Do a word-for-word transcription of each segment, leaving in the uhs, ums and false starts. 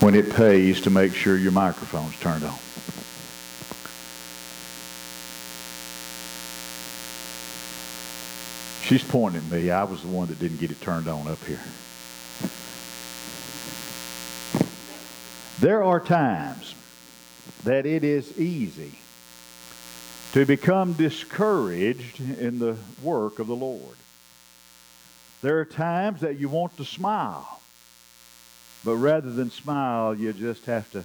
when it pays to make sure your microphone's turned on. She's pointing at me. I was the one that didn't get it turned on up here. There are times that it is easy to become discouraged in the work of the Lord. There are times that you want to smile, but rather than smile, you just have to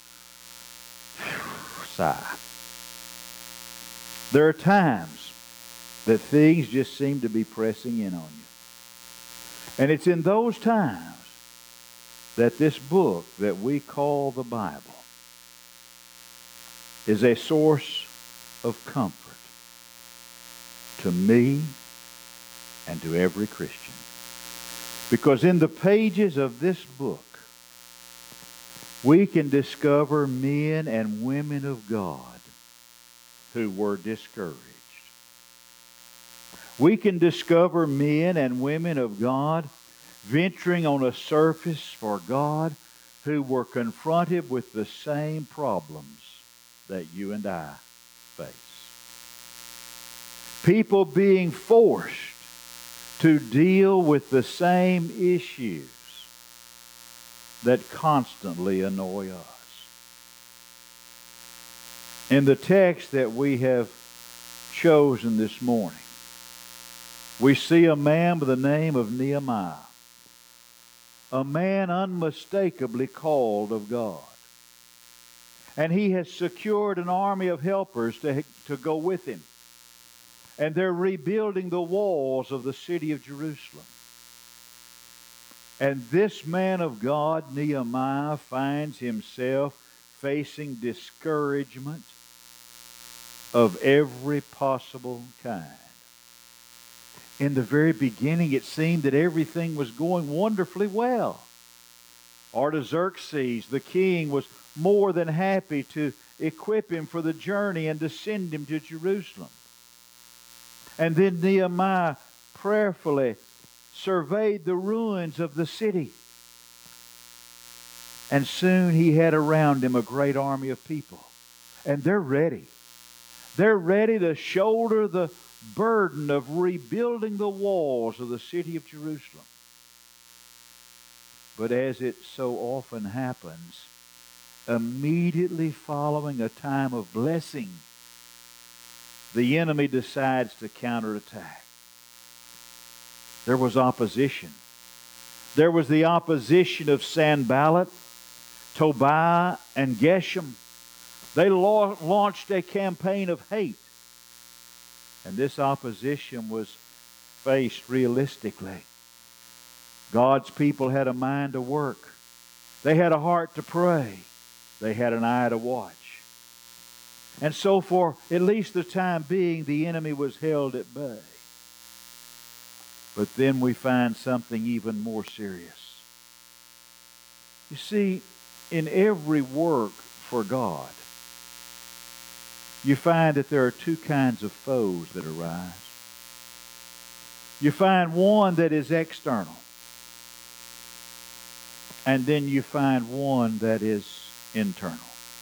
sigh. There are times that things just seem to be pressing in on you. And it's in those times that this book that we call the Bible is a source of comfort to me and to every Christian. Because in the pages of this book, we can discover men and women of God who were discouraged. We can discover men and women of God venturing on a surface for God who were confronted with the same problems that you and I face. People being forced to deal with the same issues that constantly annoy us. In the text that we have chosen this morning, we see a man by the name of Nehemiah, a man unmistakably called of God. And he has secured an army of helpers to, to go with him. And they're rebuilding the walls of the city of Jerusalem. And this man of God, Nehemiah, finds himself facing discouragement of every possible kind. In the very beginning, it seemed that everything was going wonderfully well. Artaxerxes, the king, was more than happy to equip him for the journey and to send him to Jerusalem. And then Nehemiah prayerfully surveyed the ruins of the city. And soon he had around him a great army of people. And they're ready. They're ready to shoulder the burden of rebuilding the walls of the city of Jerusalem. But as it so often happens, immediately following a time of blessing, the enemy decides to counterattack. There was opposition. There was the opposition of Sanballat, Tobiah, and Geshem. They la- launched a campaign of hate. And this opposition was faced realistically. God's people had a mind to work. They had a heart to pray. They had an eye to watch. And so for at least the time being, the enemy was held at bay. But then we find something even more serious. You see, in every work for God, you find that there are two kinds of foes that arise. You find one that is external. And then you find one that is internal.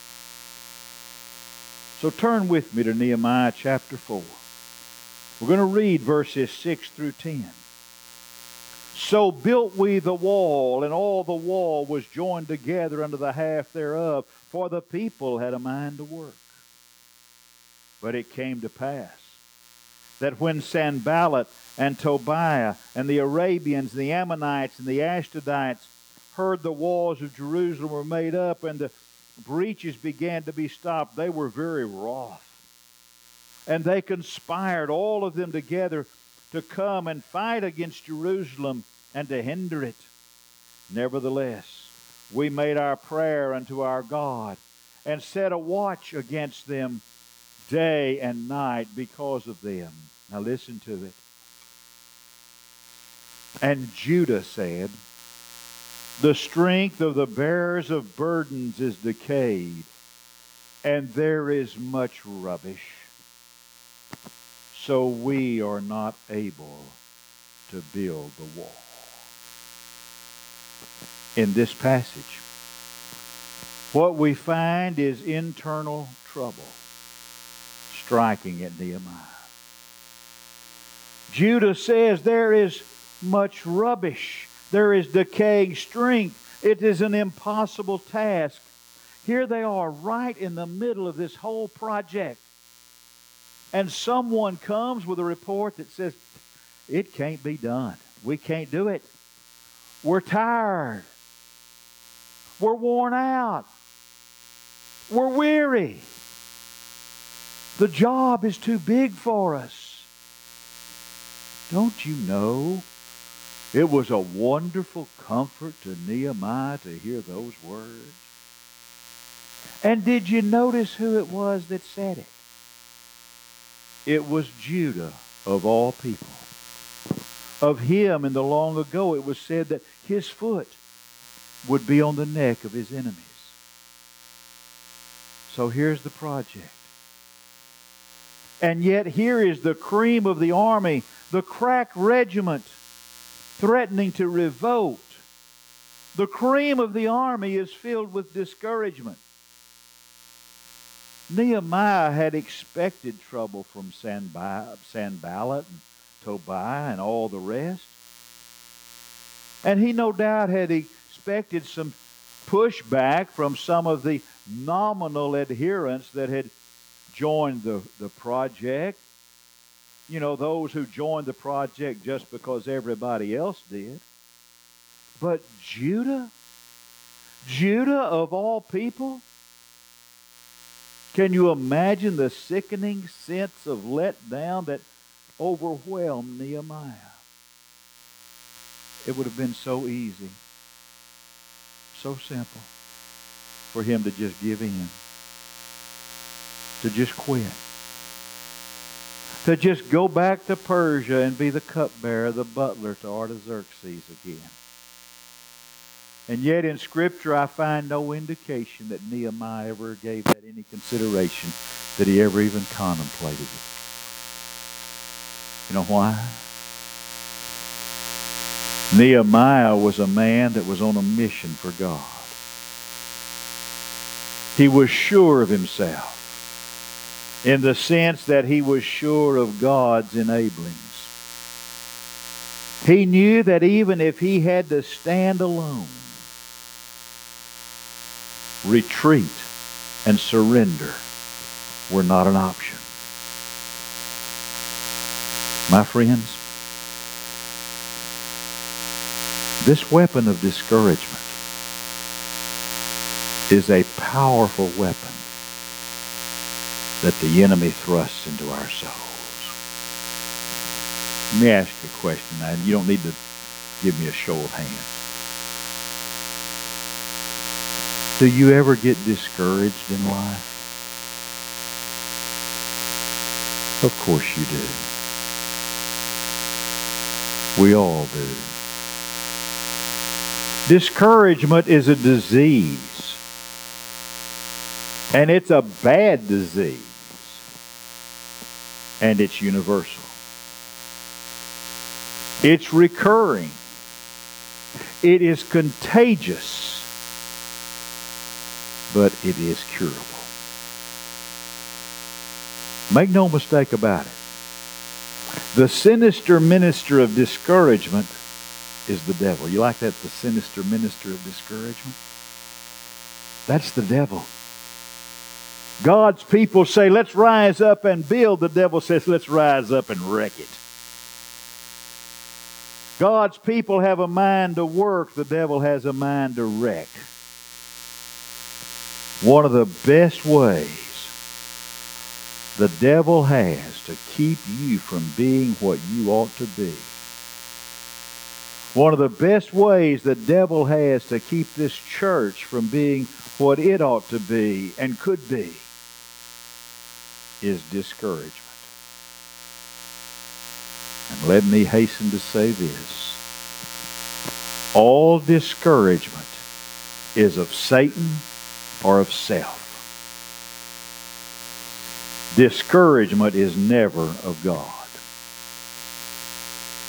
So turn with me to Nehemiah chapter four. We're going to read verses six through ten. So built we the wall, and all the wall was joined together unto the half thereof, for the people had a mind to work. But it came to pass that when Sanballat and Tobiah and the Arabians and the Ammonites and the Ashdodites heard the walls of Jerusalem were made up and the breaches began to be stopped, they were very wroth. And they conspired, all of them together, to come and fight against Jerusalem and to hinder it. Nevertheless, we made our prayer unto our God and set a watch against them day and night because of them. Now listen to it. And Judah said, the strength of the bearers of burdens is decayed, and there is much rubbish. So we are not able to build the wall. In this passage, what we find is internal trouble striking at Nehemiah. Judah says there is much rubbish. There is decaying strength. It is an impossible task. Here they are right in the middle of this whole project. And someone comes with a report that says, it can't be done. We can't do it. We're tired. We're worn out. We're weary. The job is too big for us. Don't you know it was a wonderful comfort to Nehemiah to hear those words? And did you notice who it was that said it? It was Judah, of all people. Of him in the long ago, it was said that his foot would be on the neck of his enemies. So here's the project. And yet here is the cream of the army, the crack regiment, threatening to revolt. The cream of the army is filled with discouragement. Nehemiah had expected trouble from Sanballat and Tobiah and all the rest. And he no doubt had expected some pushback from some of the nominal adherents that had joined the, the project. You know, those who joined the project just because everybody else did. But Judah? Judah of all people? Can you imagine the sickening sense of letdown that overwhelmed Nehemiah? It would have been so easy, so simple for him to just give in, to just quit, to just go back to Persia and be the cupbearer, the butler to Artaxerxes again. And yet in Scripture I find no indication that Nehemiah ever gave that any consideration, that he ever even contemplated it. You know why? Nehemiah was a man that was on a mission for God. He was sure of himself in the sense that he was sure of God's enablings. He knew that even if he had to stand alone, retreat and surrender were not an option. My friends, this weapon of discouragement is a powerful weapon that the enemy thrusts into our souls. Let me ask you a question, and you don't need to give me a show of hands. Do you ever get discouraged in life? Of course you do. We all do. Discouragement is a disease. And it's a bad disease. And it's universal. It's recurring. It is contagious. But it is curable. Make no mistake about it. The sinister minister of discouragement is the devil. You like that? The sinister minister of discouragement? That's the devil. God's people say, let's rise up and build. The devil says, let's rise up and wreck it. God's people have a mind to work. The devil has a mind to wreck. One of the best ways the devil has to keep you from being what you ought to be. One of the best ways the devil has to keep this church from being what it ought to be and could be is discouragement. And let me hasten to say this. All discouragement is of Satan or of self. Discouragement is never of God.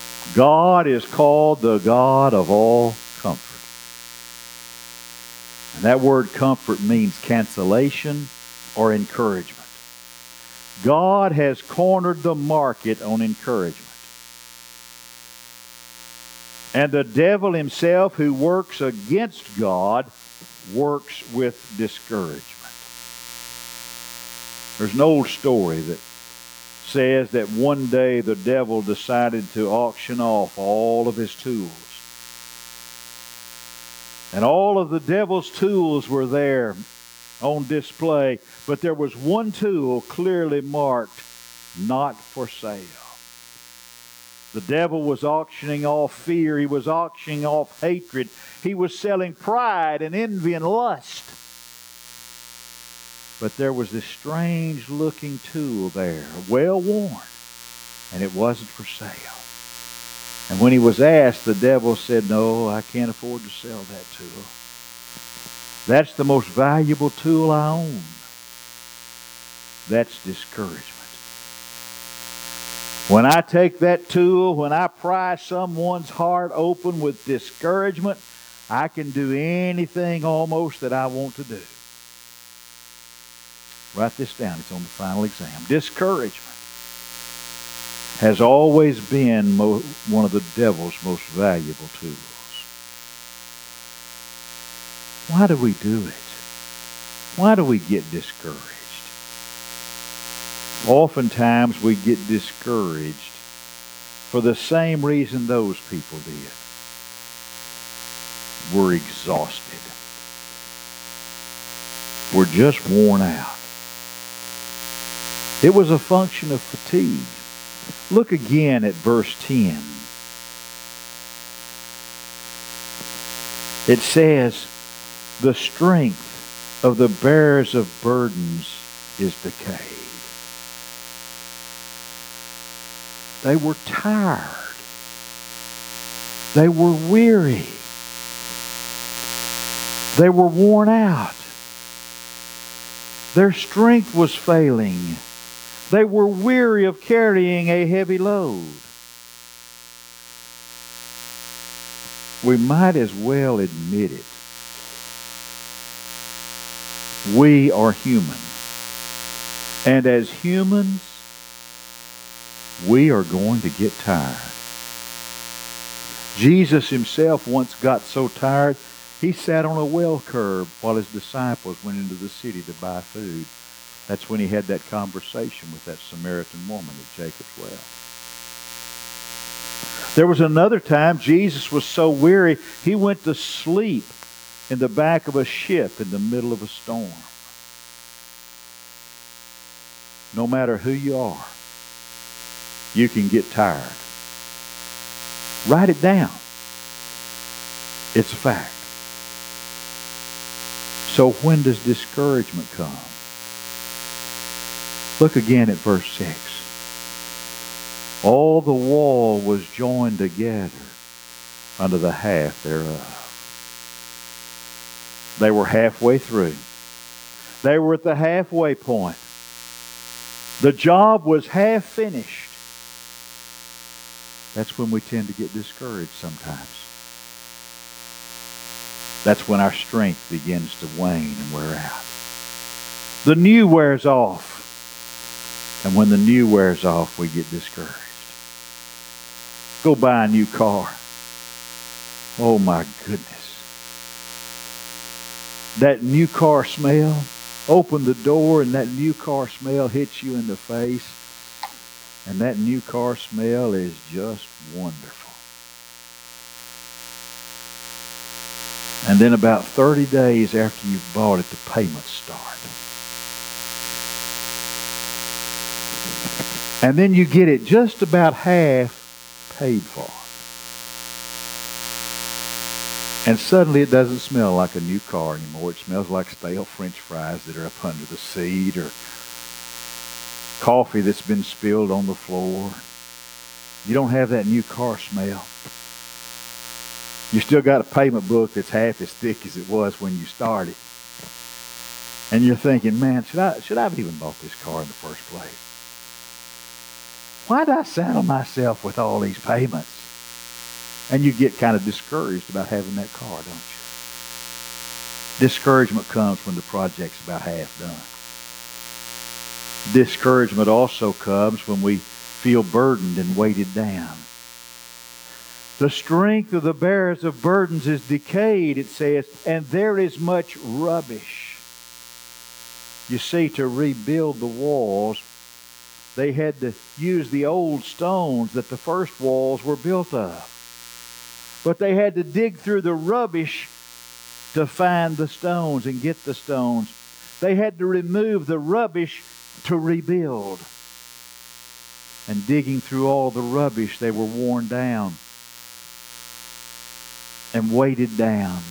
God is called the God of all comfort. And that word comfort means cancellation or encouragement. God has cornered the market on encouragement. And the devil himself, who works against God, works with discouragement. There's an old story that says that one day the devil decided to auction off all of his tools. And all of the devil's tools were there on display, but there was one tool clearly marked, not for sale. The devil was auctioning off fear. He was auctioning off hatred. He was selling pride and envy and lust. But there was this strange looking tool there, well worn, and it wasn't for sale. And when he was asked, the devil said, "No, I can't afford to sell that tool. That's the most valuable tool I own." That's discouragement. When I take that tool, when I pry someone's heart open with discouragement, I can do anything almost that I want to do. Write this down. It's on the final exam. Discouragement has always been mo- one of the devil's most valuable tools. Why do we do it? Why do we get discouraged? Oftentimes we get discouraged for the same reason those people did. We're exhausted. We're just worn out. It was a function of fatigue. Look again at verse ten. It says, "The strength of the bearers of burdens is decayed." They were tired. They were weary. They were worn out. Their strength was failing. They were weary of carrying a heavy load. We might as well admit it. We are human. And as humans, we are going to get tired. Jesus himself once got so tired, he sat on a well curb while his disciples went into the city to buy food. That's when he had that conversation with that Samaritan woman at Jacob's well. There was another time Jesus was so weary, he went to sleep in the back of a ship in the middle of a storm. No matter who you are, you can get tired. Write it down. It's a fact. So when does discouragement come? Look again at verse six. All the wall was joined together under the half thereof. They were halfway through. They were at the halfway point. The job was half finished. That's when we tend to get discouraged sometimes. That's when our strength begins to wane and wear out. The new wears off. And when the new wears off, we get discouraged. Go buy a new car. Oh my goodness. That new car smell, open the door and that new car smell hits you in the face. And that new car smell is just wonderful. And then about thirty days after you've bought it, the payments start. And then you get it just about half paid for. And suddenly it doesn't smell like a new car anymore. It smells like stale French fries that are up under the seat, or coffee that's been spilled on the floor. You don't have that new car smell. You still got a payment book that's half as thick as it was when you started. And you're thinking, man, should I, should I have even bought this car in the first place? Why did I saddle myself with all these payments? And you get kind of discouraged about having that car, don't you? Discouragement comes when the project's about half done. Discouragement also comes when we feel burdened and weighted down. The strength of the bearers of burdens is decayed, it says, and there is much rubbish. You see, to rebuild the walls, they had to use the old stones that the first walls were built of. But they had to dig through the rubbish to find the stones and get the stones. They had to remove the rubbish to rebuild. And digging through all the rubbish, they were worn down and weighted down.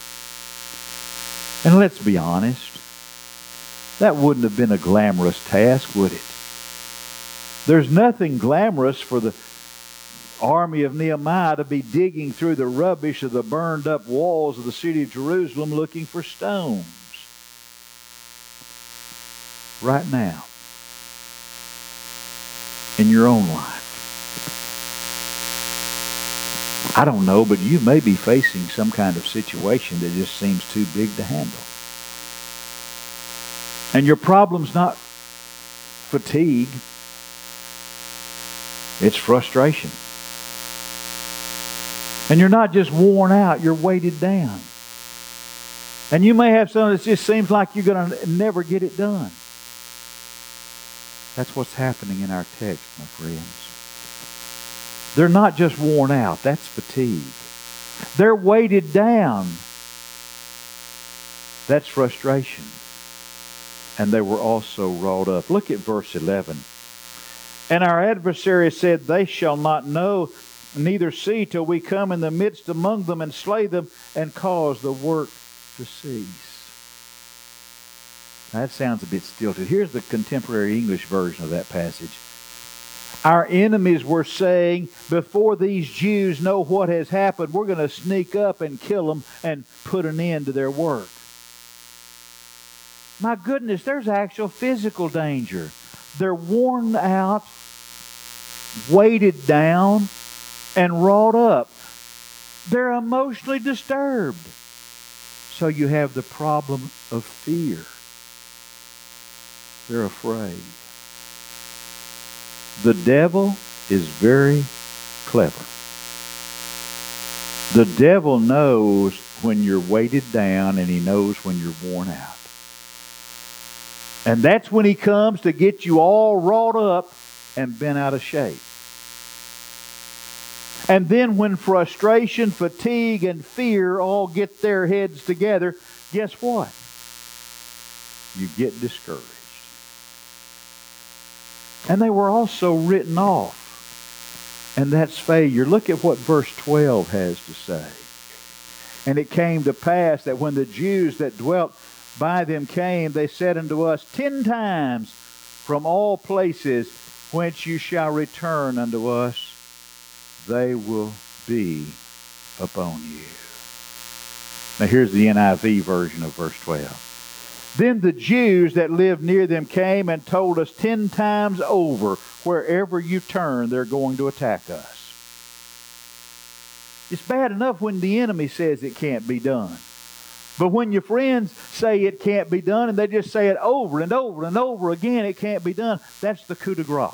And let's be honest, that wouldn't have been a glamorous task, would it? There's nothing glamorous for the army of Nehemiah to be digging through the rubbish of the burned up walls of the city of Jerusalem looking for stones. Right now, in your own life, I don't know, but you may be facing some kind of situation that just seems too big to handle. And your problem's not fatigue. It's frustration. And you're not just worn out, you're weighted down. And you may have something that just seems like you're going to never get it done. That's what's happening in our text, my friends. They're not just worn out. That's fatigue. They're weighted down. That's frustration. And they were also wrought up. Look at verse eleven. And our adversary said, they shall not know, neither see, till we come in the midst among them and slay them and cause the work to cease. Now, that sounds a bit stilted. Here's the contemporary English version of that passage. Our enemies were saying, before these Jews know what has happened, we're going to sneak up and kill them and put an end to their work. My goodness, there's actual physical danger. They're worn out, weighted down, and wrought up. They're emotionally disturbed. So you have the problem of fear. They're afraid. The devil is very clever. The devil knows when you're weighted down, and he knows when you're worn out. And that's when he comes to get you all wrought up and bent out of shape. And then when frustration, fatigue, and fear all get their heads together, guess what? You get discouraged. And they were also written off. And that's failure. Look at what verse twelve has to say. And it came to pass that when the Jews that dwelt by them came, they said unto us, ten times from all places whence you shall return unto us, they will be upon you. Now here's the N I V version of verse twelve. Then the Jews that lived near them came and told us ten times over, wherever you turn, they're going to attack us. It's bad enough when the enemy says it can't be done. But when your friends say it can't be done, and they just say it over and over and over again, it can't be done, that's the coup de grace.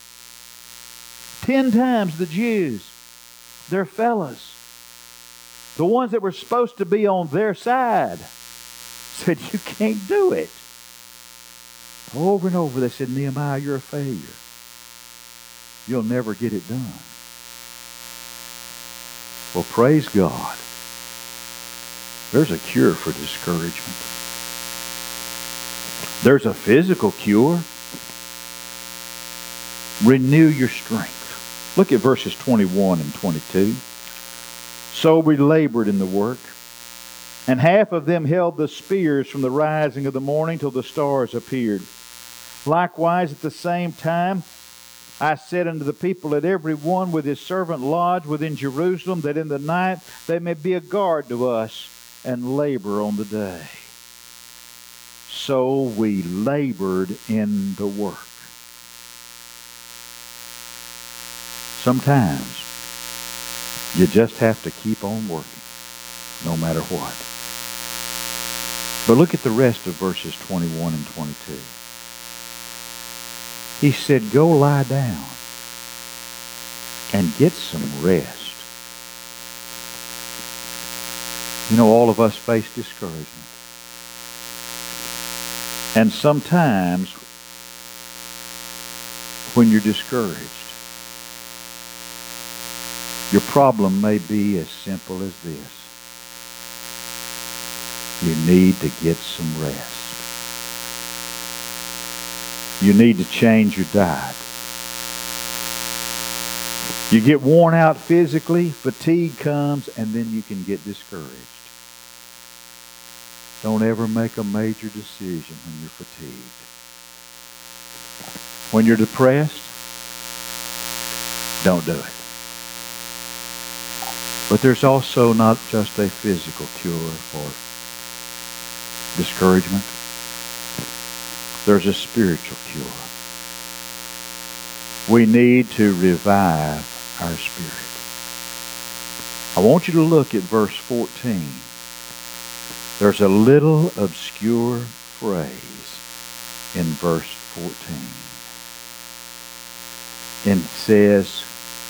Ten times the Jews, their fellows, the ones that were supposed to be on their side, said, you can't do it. Over and over they said, Nehemiah, you're a failure. You'll never get it done. Well, praise God. There's a cure for discouragement. There's a physical cure. Renew your strength. Look at verses twenty-one and twenty-two. So we labored in the work, and half of them held the spears from the rising of the morning till the stars appeared. Likewise, at the same time, I said unto the people, let every one with his servant lodge within Jerusalem, that in the night they may be a guard to us, and labor on the day. So we labored in the work. Sometimes you just have to keep on working, no matter what. But look at the rest of verses twenty-one and twenty-two. He said, go lie down and get some rest. You know, all of us face discouragement. And sometimes when you're discouraged, your problem may be as simple as this. You need to get some rest. You need to change your diet. You get worn out physically, fatigue comes, and then you can get discouraged. Don't ever make a major decision when you're fatigued. When you're depressed, don't do it. But there's also not just a physical cure for discouragement. There's a spiritual cure. We need to revive our spirit. I want you to look at verse fourteen. There's a little obscure phrase in verse fourteen. And it says,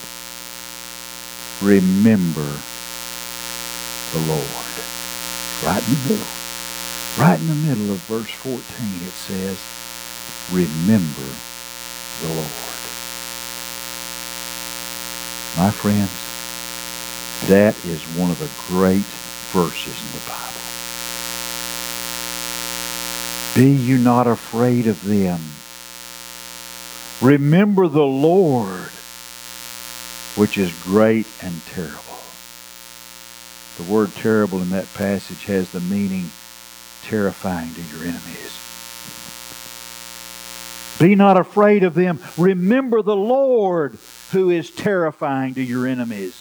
remember the Lord. Right in the middle. Right in the middle of verse fourteen it says, remember the Lord. My friends, that is one of the great verses in the Bible. Be you not afraid of them. Remember the Lord, which is great and terrible. The word terrible in that passage has the meaning terrifying to your enemies. Be not afraid of them. Remember the Lord, who is terrifying to your enemies.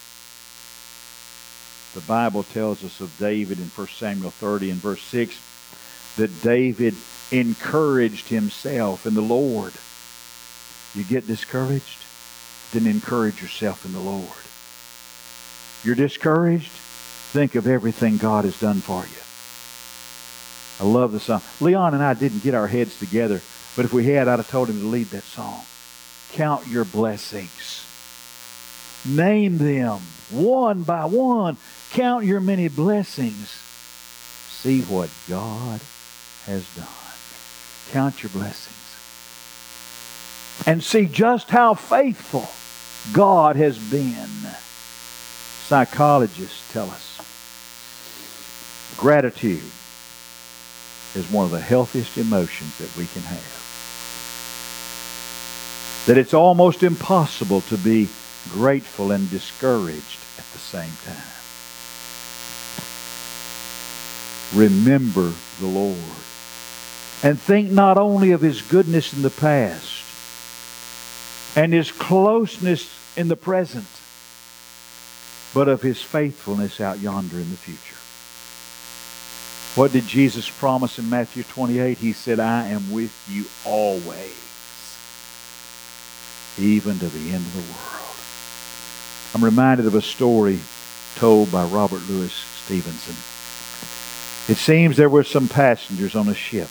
The Bible tells us of David in First Samuel thirty and verse six that David encouraged himself in the Lord. You get discouraged? Then encourage yourself in the Lord. You're discouraged? Think of everything God has done for you. I love the song. Leon and I didn't get our heads together, but if we had, I'd have told him to lead that song. Count your blessings. Name them one by one. Count your many blessings. See what God has done. Count your blessings. And see just how faithful God has been. Psychologists tell us gratitude is one of the healthiest emotions that we can have. That it's almost impossible to be grateful and discouraged at the same time. Remember the Lord. And think not only of His goodness in the past and His closeness in the present, but of His faithfulness out yonder in the future. What did Jesus promise in Matthew twenty-eight? He said, I am with you always, even to the end of the world. I'm reminded of a story told by Robert Louis Stevenson. It seems there were some passengers on a ship,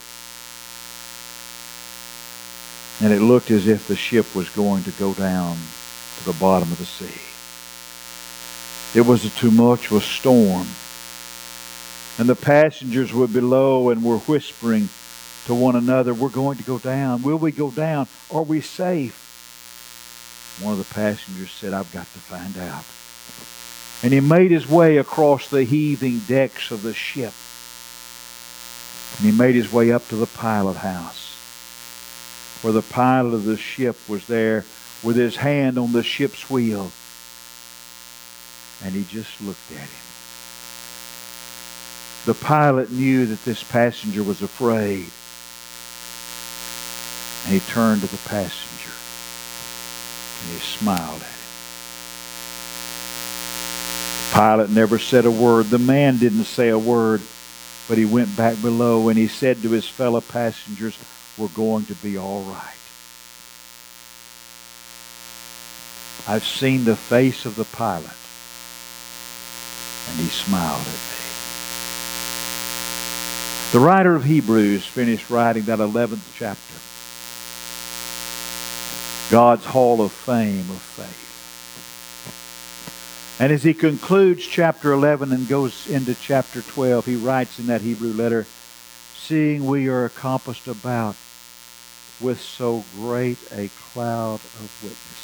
and it looked as if the ship was going to go down to the bottom of the sea. It was a tumultuous storm, and the passengers were below and were whispering to one another, we're going to go down. Will we go down? Are we safe? One of the passengers said, I've got to find out. And he made his way across the heaving decks of the ship. And he made his way up to the pilot house, where the pilot of the ship was there with his hand on the ship's wheel. And he just looked at him. The pilot knew that this passenger was afraid. And he turned to the passenger and he smiled at him. The pilot never said a word. The man didn't say a word, but he went back below and he said to his fellow passengers, we're going to be all right. I've seen the face of the pilot, and he smiled at me. The writer of Hebrews finished writing that eleventh chapter, God's Hall of Fame of faith. And as he concludes chapter eleven and goes into chapter twelve, he writes in that Hebrew letter, seeing we are compassed about with so great a cloud of witnesses.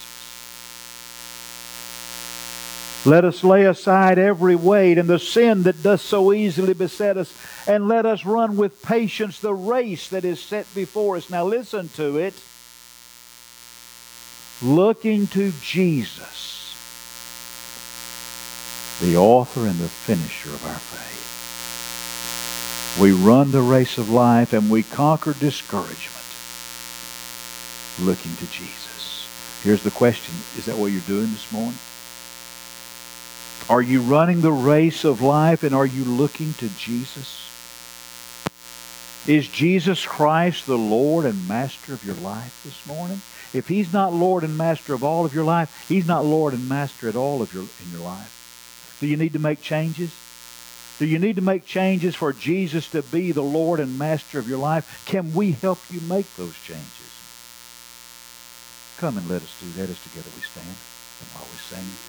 Let us lay aside every weight and the sin that does so easily beset us, and let us run with patience the race that is set before us. Now listen to it. Looking to Jesus, the author and the finisher of our faith. We run the race of life and we conquer discouragement looking to Jesus. Here's the question. Is that what you're doing this morning? Are you running the race of life and are you looking to Jesus? Is Jesus Christ the Lord and Master of your life this morning? If He's not Lord and Master of all of your life, He's not Lord and Master at all of your in your life. Do you need to make changes? Do you need to make changes for Jesus to be the Lord and Master of your life? Can we help you make those changes? Come and let us do that as together we stand and while we sing.